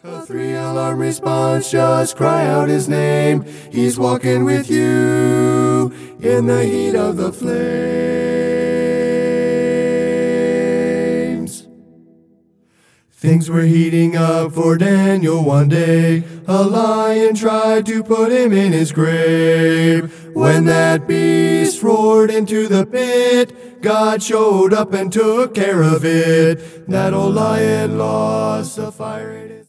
A three-alarm response, just cry out his name. He's walking with you in the heat of the flames. Things were heating up for Daniel one day. A lion tried to put him in his grave. When that beast roared into the pit, God showed up and took care of it. That old lion lost the fire in his